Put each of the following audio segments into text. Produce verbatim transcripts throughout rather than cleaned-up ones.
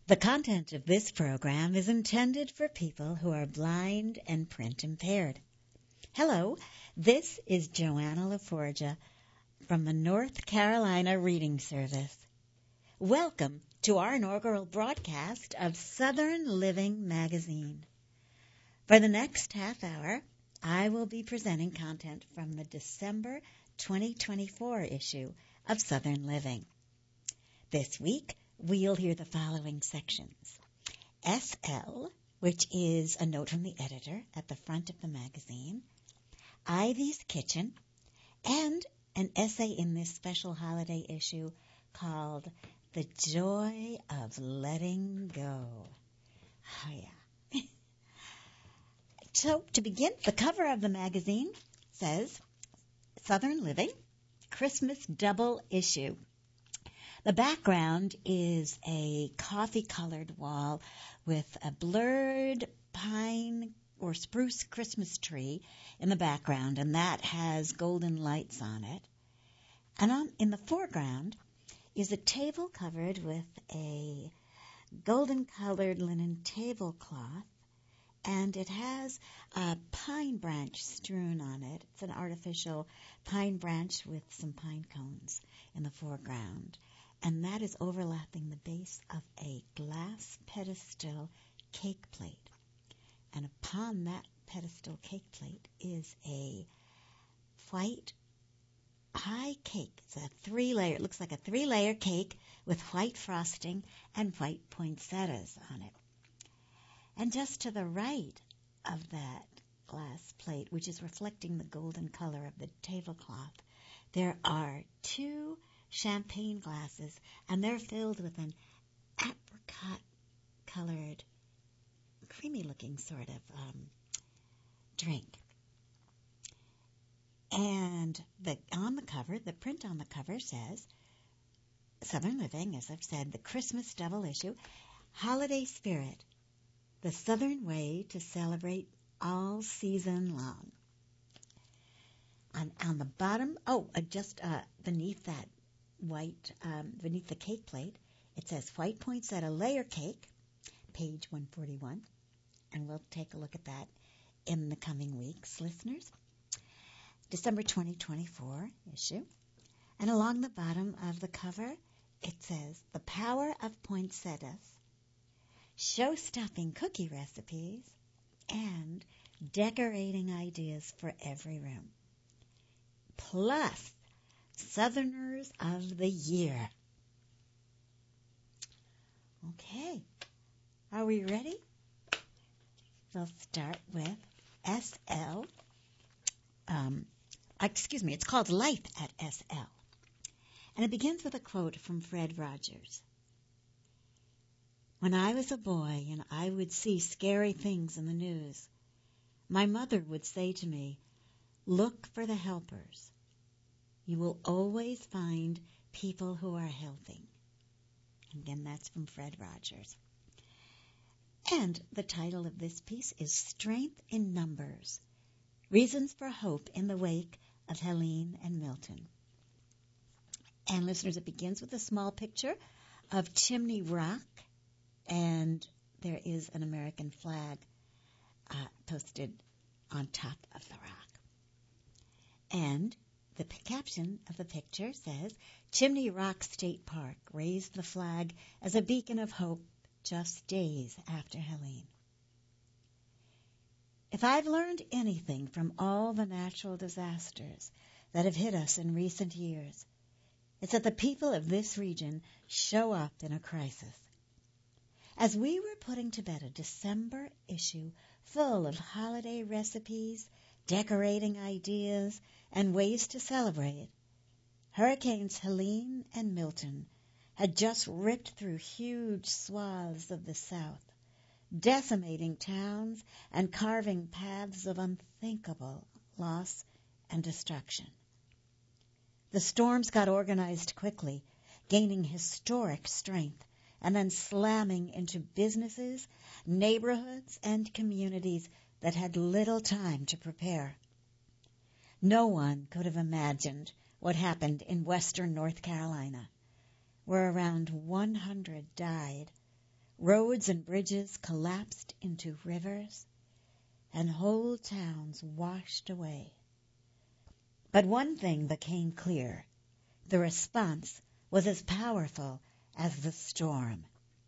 The content of this program is intended for people who are blind and print impaired. Hello, this is Joanna LaForgia from the North Carolina Reading Service. Welcome to our inaugural broadcast of Southern Living Magazine. For the next half hour, I will be presenting content from the December twenty twenty-four issue of Southern Living. This week, we'll hear the following sections. S L, which is a note from the editor at the front of the magazine, Ivy's Kitchen, and an essay in this special holiday issue called The Joy of Letting Go. Oh, yeah. So, to begin, the cover of the magazine says, Southern Living, Christmas Double Issue. The background is a coffee-colored wall with a blurred pine or spruce Christmas tree in the background, and that has golden lights on it. And on, in the foreground is a table covered with a golden-colored linen tablecloth, and it has a pine branch strewn on it. It's an artificial pine branch with some pine cones in the foreground. And that is overlapping the base of a glass pedestal cake plate. And upon that pedestal cake plate is a white pie cake. It's a three-layer, it looks like a three-layer cake with white frosting and white poinsettias on it. And just to the right of that glass plate, which is reflecting the golden color of the tablecloth, there are two champagne glasses, and they're filled with an apricot-colored, creamy-looking sort of um, drink. And the, on the cover, the print on the cover says, Southern Living, as I've said, the Christmas double issue, Holiday Spirit, the Southern way to celebrate all season long. On, on the bottom, oh, uh, just uh, beneath that white, um, beneath the cake plate, it says white poinsettia layer cake, page one forty-one, and we'll take a look at that in the coming weeks, listeners. December twenty twenty-four issue, and along the bottom of the cover, it says the power of poinsettias, show-stopping cookie recipes, and decorating ideas for every room. Plus, Southerners of the Year. Okay, are we ready? We'll start with S L. Um, excuse me, it's called Life at S L. And it begins with a quote from Fred Rogers. When I was a boy and I would see scary things in the news, my mother would say to me, look for the helpers. You will always find people who are helping. Again, that's from Fred Rogers. And the title of this piece is Strength in Numbers, Reasons for Hope in the Wake of Helene and Milton. And listeners, it begins with a small picture of Chimney Rock, and there is an American flag uh, posted on top of the rock. And the p- caption of the picture says, Chimney Rock State Park raised the flag as a beacon of hope just days after Helene. If I've learned anything from all the natural disasters that have hit us in recent years, it's that the people of this region show up in a crisis. As we were putting to bed a December issue full of holiday recipes, decorating ideas, and ways to celebrate, Hurricanes Helene and Milton had just ripped through huge swaths of the South, decimating towns and carving paths of unthinkable loss and destruction. The storms got organized quickly, gaining historic strength, and then slamming into businesses, neighborhoods, and communities that had little time to prepare. No one could have imagined what happened in western North Carolina, where around one hundred died, Roads and bridges collapsed into rivers, and whole towns washed away. But one thing became clear. The response was as powerful as the storm.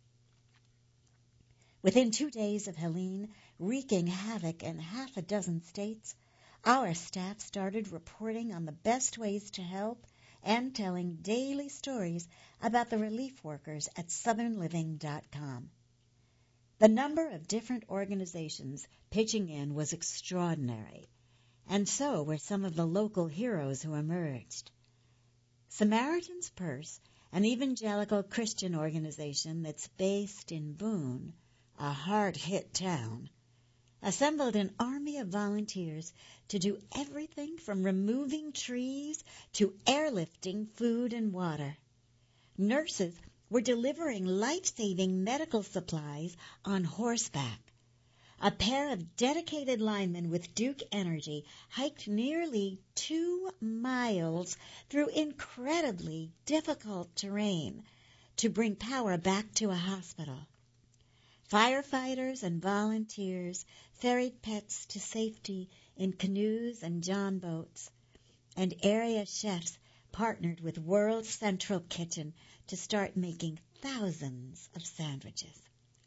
Within two days of Helene wreaking havoc in half a dozen states, our staff started reporting on the best ways to help and telling daily stories about the relief workers at southern living dot com. The number of different organizations pitching in was extraordinary, and so were some of the local heroes who emerged. Samaritan's Purse, an evangelical Christian organization that's based in Boone, a hard-hit town, assembled an army of volunteers to do everything from removing trees to airlifting food and water. Nurses were delivering life-saving medical supplies on horseback. A pair of dedicated linemen with Duke Energy hiked nearly two miles through incredibly difficult terrain to bring power back to a hospital. Firefighters and volunteers ferried pets to safety in canoes and john boats, and area chefs partnered with World Central Kitchen to start making thousands of sandwiches.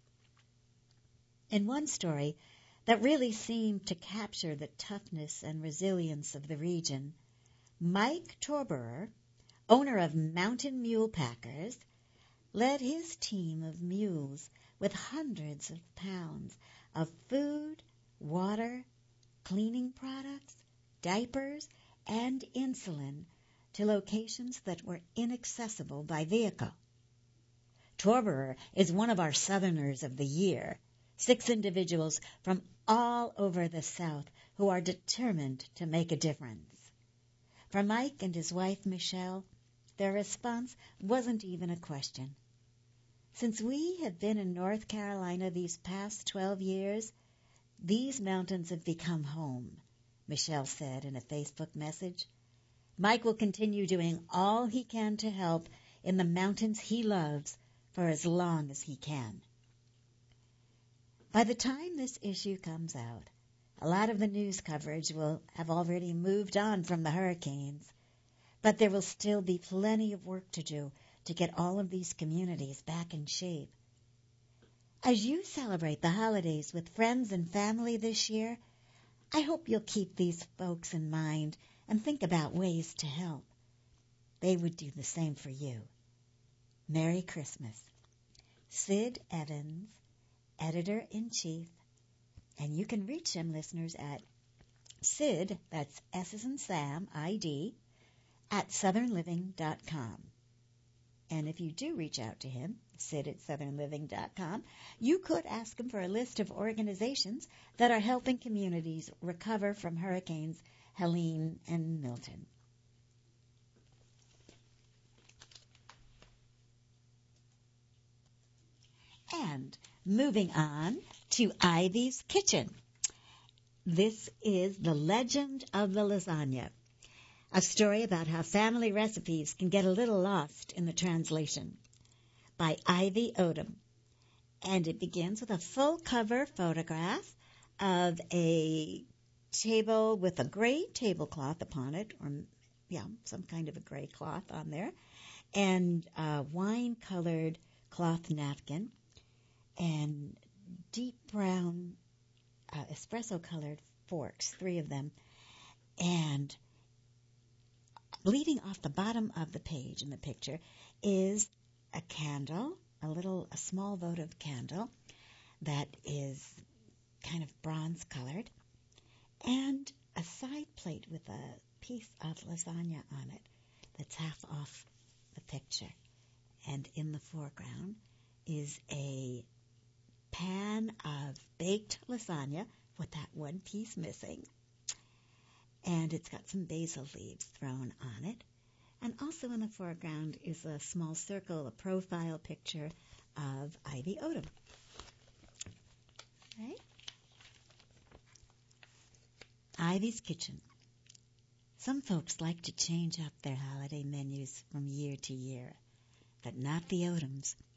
In one story that really seemed to capture the toughness and resilience of the region, Mike Torberer, owner of Mountain Mule Packers, led his team of mules with hundreds of pounds of food, water, cleaning products, diapers, and insulin to locations that were inaccessible by vehicle. Torberer is one of our Southerners of the Year, six individuals from all over the South who are determined to make a difference. For Mike and his wife, Michelle, their response wasn't even a question. Since we have been in North Carolina these past twelve years, these mountains have become home, Michelle said in a Facebook message. Mike will continue doing all he can to help in the mountains he loves for as long as he can. By the time this issue comes out, a lot of the news coverage will have already moved on from the hurricanes, but there will still be plenty of work to do to get all of these communities back in shape. As you celebrate the holidays with friends and family this year, I hope you'll keep these folks in mind and think about ways to help. They would do the same for you. Merry Christmas. Sid Evans, Editor-in-Chief, and you can reach him, listeners, at Sid, that's S as in Sam, I D, at southern living dot com. And if you do reach out to him, Sid at southern living dot com, you could ask him for a list of organizations that are helping communities recover from hurricanes Helene and Milton. And moving on to Ivy's Kitchen. This is The Legend of the Lasagna, a story about how family recipes can get a little lost in the translation, by Ivy Odom. And it begins with a full cover photograph of a table with a gray tablecloth upon it, or yeah, some kind of a gray cloth on there, and a wine-colored cloth napkin, and deep brown uh, espresso-colored forks, three of them, and bleeding off the bottom of the page in the picture is a candle, a little, a small votive candle that is kind of bronze-colored, and a side plate with a piece of lasagna on it that's half off the picture. And in the foreground is a pan of baked lasagna with that one piece missing. And it's got some basil leaves thrown on it. And also in the foreground is a small circle, a profile picture of Ivy Odom. Right? Ivy's Kitchen. Some folks like to change up their holiday menus from year to year, but not the Odoms.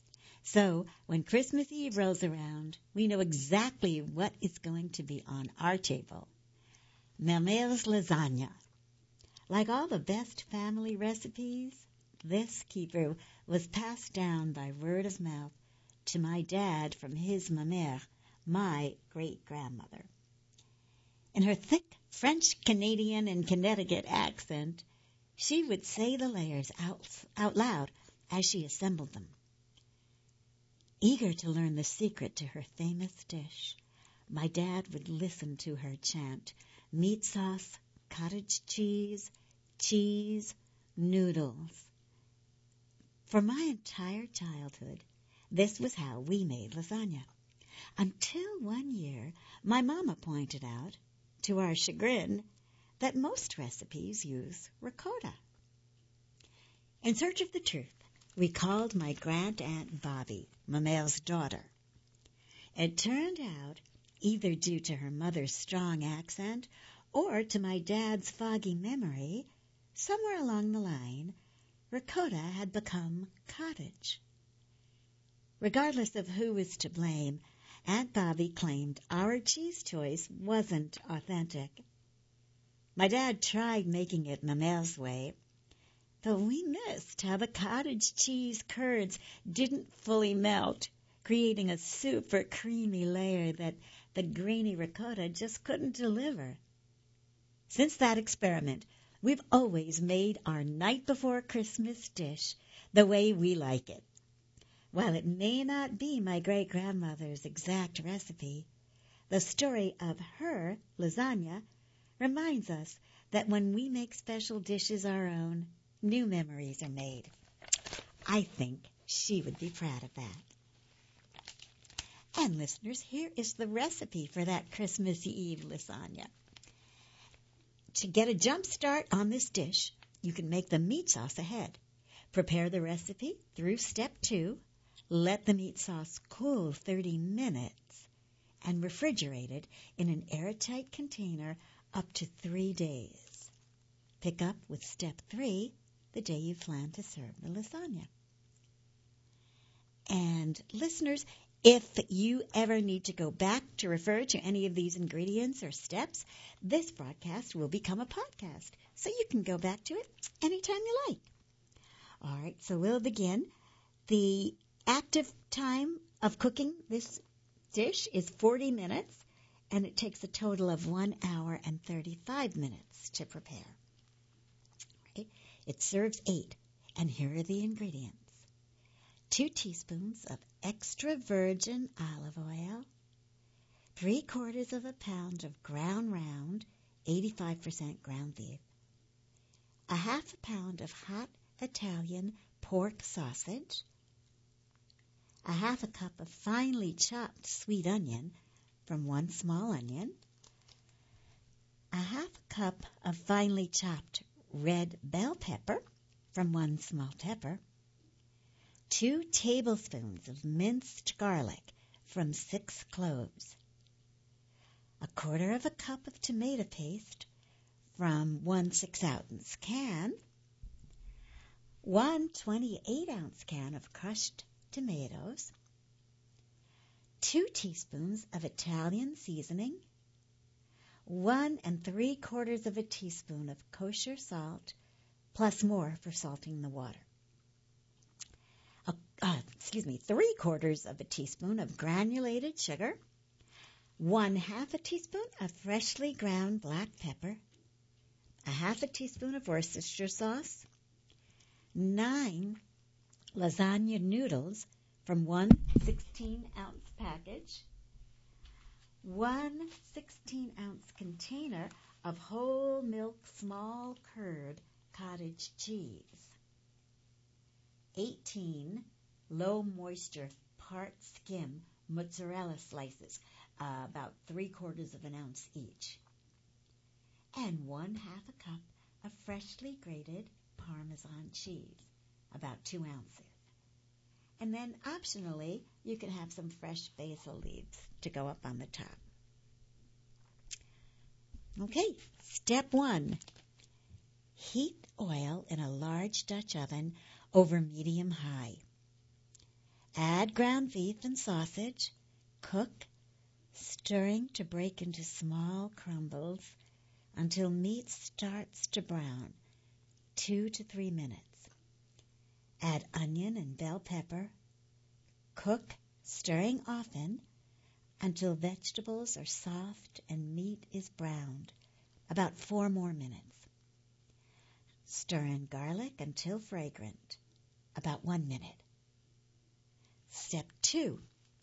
So when Christmas Eve rolls around, we know exactly what is going to be on our table. Mère lasagna. Like all the best family recipes, this keeper was passed down by word of mouth to my dad from his mamère, my great-grandmother. In her thick French, Canadian, and Connecticut accent, she would say the layers out, out loud as she assembled them. Eager to learn the secret to her famous dish, my dad would listen to her chant, meat sauce, cottage cheese, cheese, noodles. For my entire childhood, this was how we made lasagna. Until one year, my mama pointed out, to our chagrin, that most recipes use ricotta. In search of the truth, we called my grand-aunt Bobby, Mamère's daughter. It turned out, either due to her mother's strong accent or to my dad's foggy memory, somewhere along the line, ricotta had become cottage. Regardless of who was to blame, Aunt Bobby claimed our cheese choice wasn't authentic. My dad tried making it Mamère's way, but we missed how the cottage cheese curds didn't fully melt, creating a super creamy layer that the grainy ricotta just couldn't deliver. Since that experiment, we've always made our night before Christmas dish the way we like it. While it may not be my great-grandmother's exact recipe, the story of her lasagna reminds us that when we make special dishes our own, new memories are made. I think she would be proud of that. And listeners, here is the recipe for that Christmas Eve lasagna. To get a jump start on this dish, you can make the meat sauce ahead. Prepare the recipe through step two, let the meat sauce cool thirty minutes, and refrigerate it in an airtight container up to three days. Pick up with step three the day you plan to serve the lasagna. And listeners, if you ever need to go back to refer to any of these ingredients or steps, this broadcast will become a podcast, so you can go back to it anytime you like. All right, so we'll begin. The active time of cooking this dish is forty minutes, and it takes a total of one hour and thirty-five minutes to prepare. Okay. It serves eight, and here are the ingredients. Two teaspoons of extra virgin olive oil, three quarters of a pound of ground round, eighty-five percent ground beef, a half a pound of hot Italian pork sausage, a half a cup of finely chopped sweet onion from one small onion, a half a cup of finely chopped red bell pepper from one small pepper, two tablespoons of minced garlic from six cloves, a quarter of a cup of tomato paste from one six-ounce can, one twenty-eight-ounce can of crushed tomatoes, two teaspoons of Italian seasoning, one and three quarters of a teaspoon of kosher salt, plus more for salting the water. A, uh, excuse me, three quarters of a teaspoon of granulated sugar, one half a teaspoon of freshly ground black pepper, a half a teaspoon of Worcestershire sauce, nine lasagna noodles from one sixteen-ounce package, one sixteen-ounce container of whole milk small curd cottage cheese, eighteen low moisture part skim mozzarella slices, uh, about three quarters of an ounce each, and one half a cup of freshly grated Parmesan cheese, about two ounces. And then optionally, you can have some fresh basil leaves to go up on the top. Okay, step one. Heat oil in a large Dutch oven over medium-high. Add ground beef and sausage. Cook, stirring to break into small crumbles until meat starts to brown, two to three minutes. Add onion and bell pepper. Cook, stirring often until vegetables are soft and meat is browned, about four more minutes. Stir in garlic until fragrant, about one minute. Step two.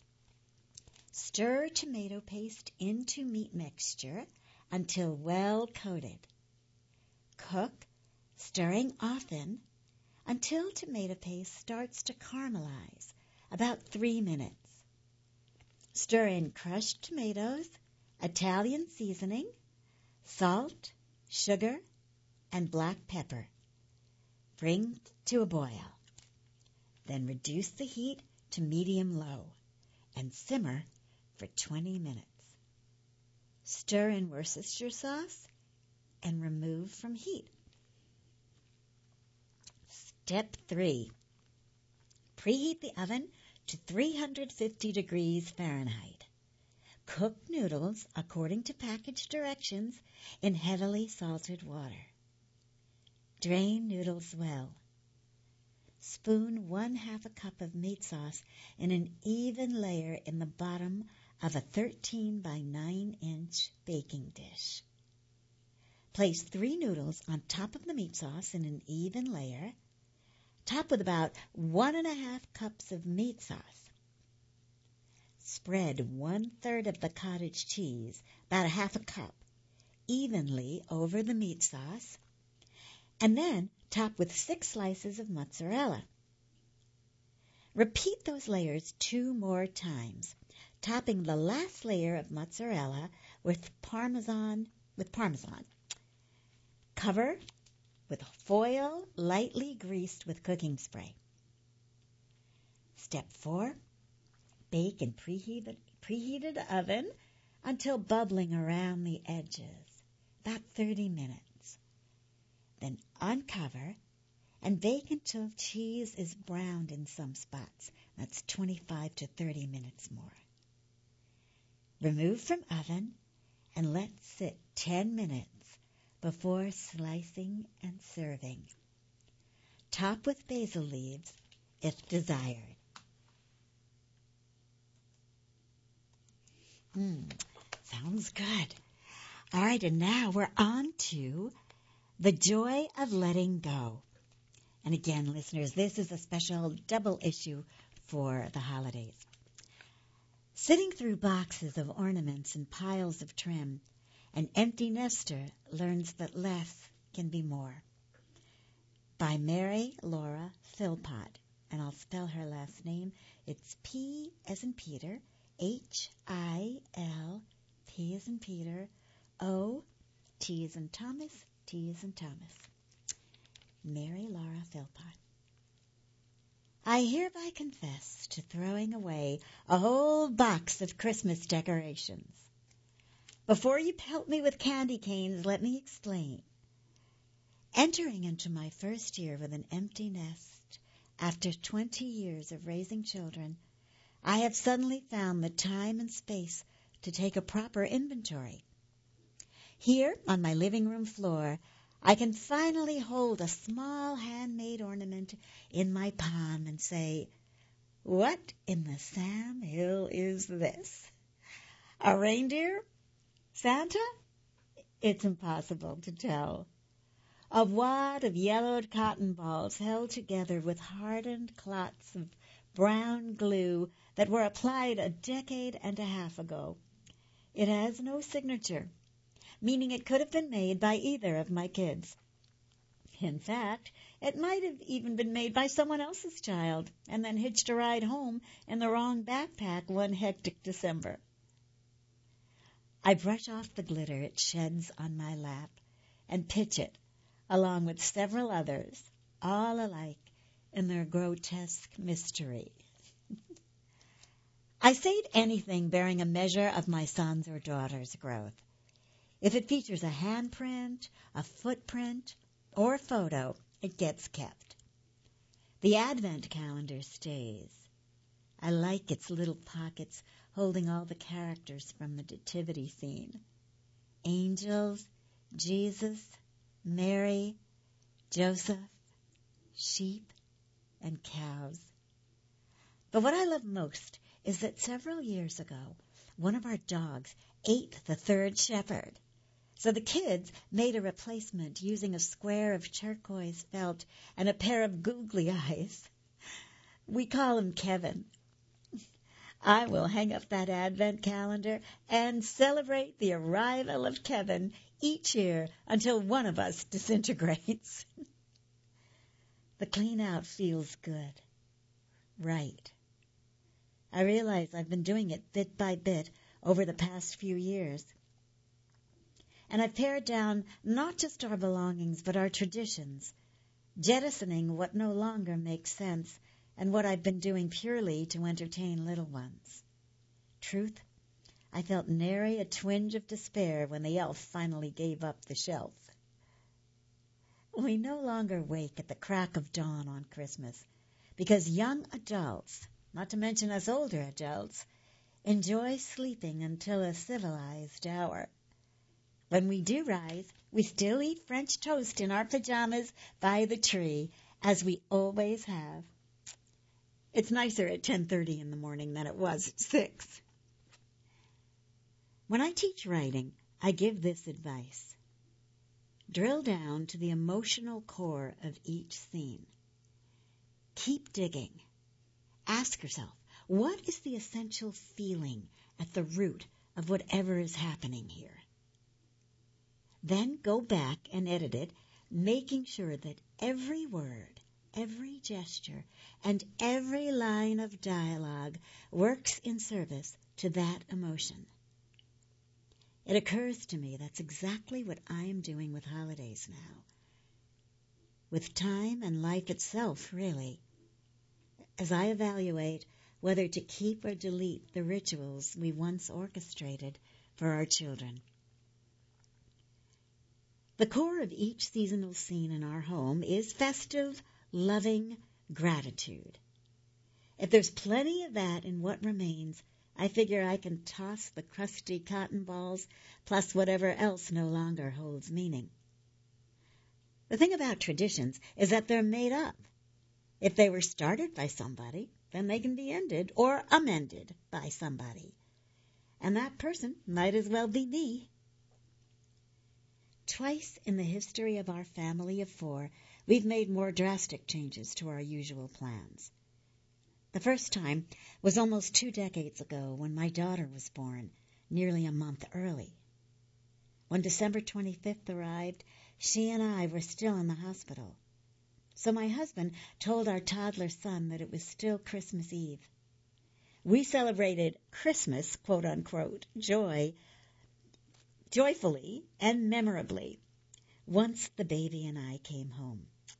Stir tomato paste into meat mixture until well coated. Cook, stirring often until tomato paste starts to caramelize, about three minutes. Stir in crushed tomatoes, Italian seasoning, salt, sugar, and black pepper. Bring to a boil. Then reduce the heat to medium-low and simmer for twenty minutes. Stir in Worcestershire sauce and remove from heat. Step three. Preheat the oven to three hundred fifty degrees Fahrenheit. Cook noodles according to package directions in heavily salted water. Drain noodles well. Spoon one half a cup of meat sauce in an even layer in the bottom of a thirteen by nine inch baking dish. Place three noodles on top of the meat sauce in an even layer. Top with about one and a half cups of meat sauce. Spread one-third of the cottage cheese, about a half a cup, evenly over the meat sauce, and then top with six slices of mozzarella. Repeat those layers two more times, topping the last layer of mozzarella with parmesan. With parmesan. Cover with foil lightly greased with cooking spray. Step four. Bake in preheated, preheated oven until bubbling around the edges, about thirty minutes. Then uncover and bake until cheese is browned in some spots. That's twenty-five to thirty minutes more. Remove from oven and let sit ten minutes before slicing and serving. Top with basil leaves if desired. Mmm, sounds good. All right, and now we're on to the joy of letting go. And again, listeners, this is a special double issue for the holidays. Sitting through boxes of ornaments and piles of trim, an empty nester learns that less can be more. By Mary Laura Philpott, and I'll spell her last name. It's P as in Peter, H I L, P as in Peter, O, T as in Thomas, T as in Thomas. Mary Laura Philpott. I hereby confess to throwing away a whole box of Christmas decorations. Before you pelt me with candy canes, let me explain. Entering into my first year with an empty nest, after twenty years of raising children, I have suddenly found the time and space to take a proper inventory. Here, on my living room floor, I can finally hold a small handmade ornament in my palm and say, what in the Sam Hill is this? A reindeer? Santa? It's impossible to tell. A wad of yellowed cotton balls held together with hardened clots of brown glue that were applied a decade and a half ago. It has no signature, meaning it could have been made by either of my kids. In fact, it might have even been made by someone else's child and then hitched a ride home in the wrong backpack one hectic December. I brush off the glitter it sheds on my lap and pitch it, along with several others, all alike in their grotesque mystery. I save anything bearing a measure of my son's or daughter's growth. If it features a handprint, a footprint, or a photo, it gets kept. The Advent calendar stays. I like its little pockets holding all the characters from the nativity scene. Angels, Jesus, Mary, Joseph, sheep, and cows. But what I love most is that several years ago, one of our dogs ate the third shepherd. So the kids made a replacement using a square of turquoise felt and a pair of googly eyes. We call him Kevin. I will hang up that advent calendar and celebrate the arrival of Kevin each year until one of us disintegrates. The clean out feels good. Right. I realize I've been doing it bit by bit over the past few years. And I've pared down not just our belongings, but our traditions, jettisoning what no longer makes sense and what I've been doing purely to entertain little ones. Truth, I felt nary a twinge of despair when the elf finally gave up the shelf. We no longer wake at the crack of dawn on Christmas because young adults, not to mention us older adults, enjoy sleeping until a civilized hour. When we do rise, we still eat French toast in our pajamas by the tree, as we always have. It's nicer at ten thirty in the morning than it was at six. When I teach writing, I give this advice. Drill down to the emotional core of each scene. Keep digging. Ask yourself, what is the essential feeling at the root of whatever is happening here? Then go back and edit it, making sure that every word, every gesture, and every line of dialogue works in service to that emotion. It occurs to me that's exactly what I am doing with holidays now. With time and life itself, really. As I evaluate whether to keep or delete the rituals we once orchestrated for our children. The core of each seasonal scene in our home is festive, loving gratitude. If there's plenty of that in what remains, I figure I can toss the crusty cotton balls plus whatever else no longer holds meaning. The thing about traditions is that they're made up. If they were started by somebody, then they can be ended or amended by somebody. And that person might as well be me. Twice in the history of our family of four, we've made more drastic changes to our usual plans. The first time was almost two decades ago when my daughter was born, nearly a month early. When December twenty-fifth arrived, she and I were still in the hospital. So my husband told our toddler son that it was still Christmas Eve. We celebrated Christmas, quote-unquote, joy, joyfully and memorably once the baby and I came home.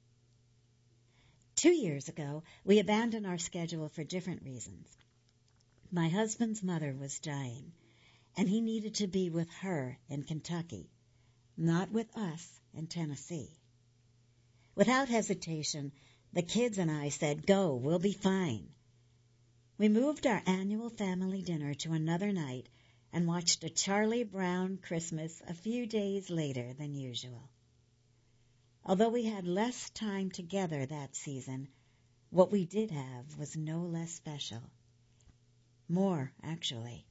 Two years ago, we abandoned our schedule for different reasons. My husband's mother was dying, and he needed to be with her in Kentucky, not with us in Tennessee. Without hesitation, the kids and I said, "Go, we'll be fine." We moved our annual family dinner to another night and watched a Charlie Brown Christmas a few days later than usual. Although we had less time together that season, what we did have was no less special. More, actually.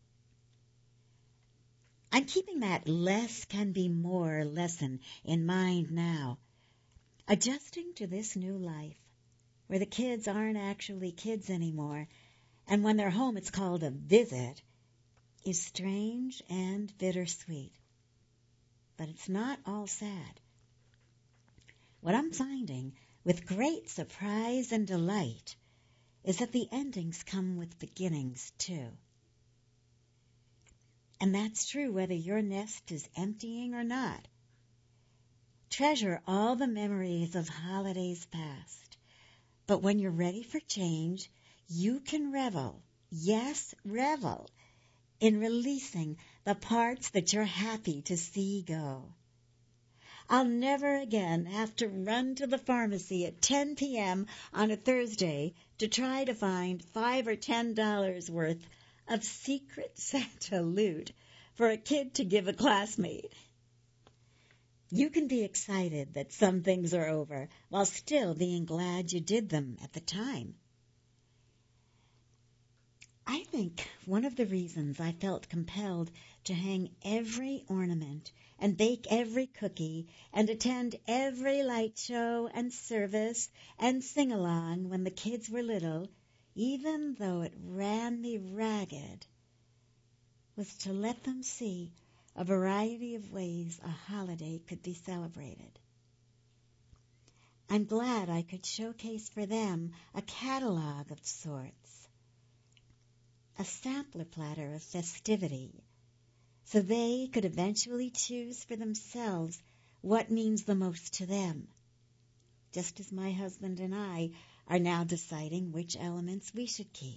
I'm keeping that less can be more lesson in mind now. Adjusting to this new life, where the kids aren't actually kids anymore, and when they're home it's called a visit, is strange and bittersweet. But it's not all sad. What I'm finding, with great surprise and delight, is that the endings come with beginnings, too. And that's true whether your nest is emptying or not. Treasure all the memories of holidays past. But when you're ready for change, you can revel, yes, revel, in releasing the parts that you're happy to see go. I'll never again have to run to the pharmacy at ten p.m. on a Thursday to try to find five or ten dollars worth of Secret Santa loot for a kid to give a classmate. You can be excited that some things are over while still being glad you did them at the time. I think one of the reasons I felt compelled to hang every ornament and bake every cookie and attend every light show and service and sing along when the kids were little, even though it ran me ragged, was to let them see a variety of ways a holiday could be celebrated. I'm glad I could showcase for them a catalog of sorts, a sampler platter of festivity, so they could eventually choose for themselves what means the most to them, just as my husband and I are now deciding which elements we should keep.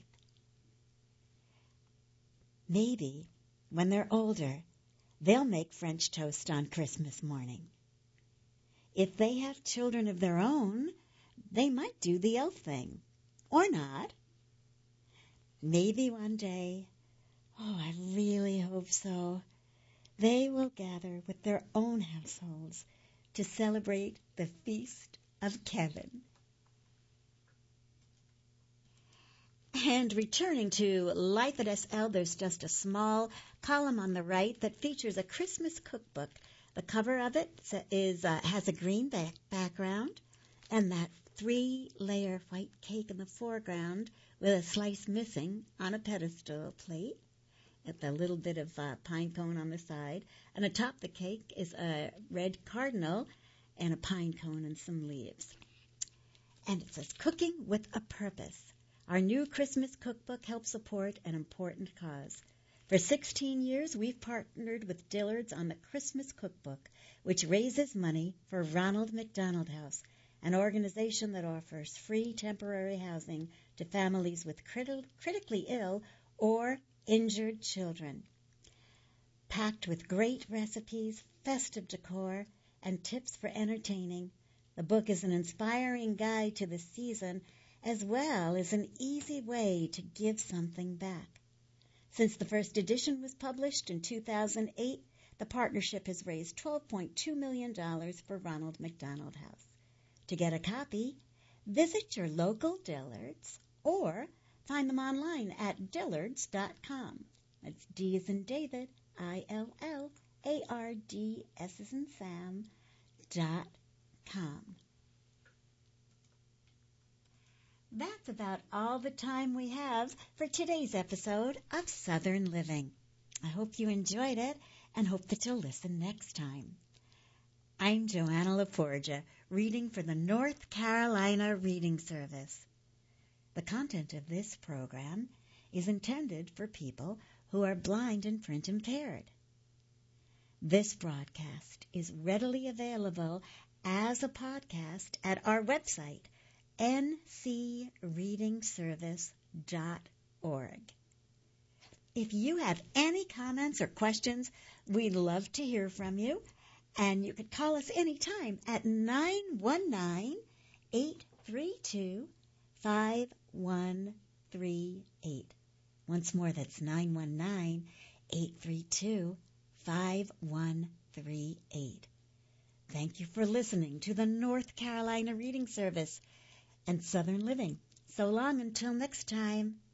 Maybe, when they're older, they'll make French toast on Christmas morning. If they have children of their own, they might do the elf thing, or not. Maybe one day, oh, I really hope so, they will gather with their own households to celebrate the Feast of Kevin. And returning to Life at S L, there's just a small column on the right that features a Christmas cookbook. The cover of it is uh, has a green back background and that three-layer white cake in the foreground with a slice missing on a pedestal plate, with a little bit of uh, pine cone on the side. And atop the cake is a red cardinal and a pine cone and some leaves. And it says, Cooking with a Purpose. Our new Christmas cookbook helps support an important cause. For sixteen years, we've partnered with Dillard's on the Christmas Cookbook, which raises money for Ronald McDonald House, an organization that offers free temporary housing to families with criti- critically ill or injured children. Packed with great recipes, festive decor, and tips for entertaining, the book is an inspiring guide to the season as well as an easy way to give something back. Since the first edition was published in two thousand eight, the partnership has raised twelve point two million dollars for Ronald McDonald House. To get a copy, visit your local Dillard's or find them online at dillards dot com. That's D as in David, I L L A R D S as in Sam, dot com. That's about all the time we have for today's episode of Southern Living. I hope you enjoyed it and hope that you'll listen next time. I'm Joanna LaForgia, reading for the North Carolina Reading Service. The content of this program is intended for people who are blind and print impaired. This broadcast is readily available as a podcast at our website, n c reading service dot org. If you have any comments or questions, we'd love to hear from you, and you could call us anytime at nine one nine, eight three two, five one three eight. Once more, that's nine one nine, eight three two, five one three eight. Thank you for listening to the North Carolina Reading Service and Southern Living. So long until next time.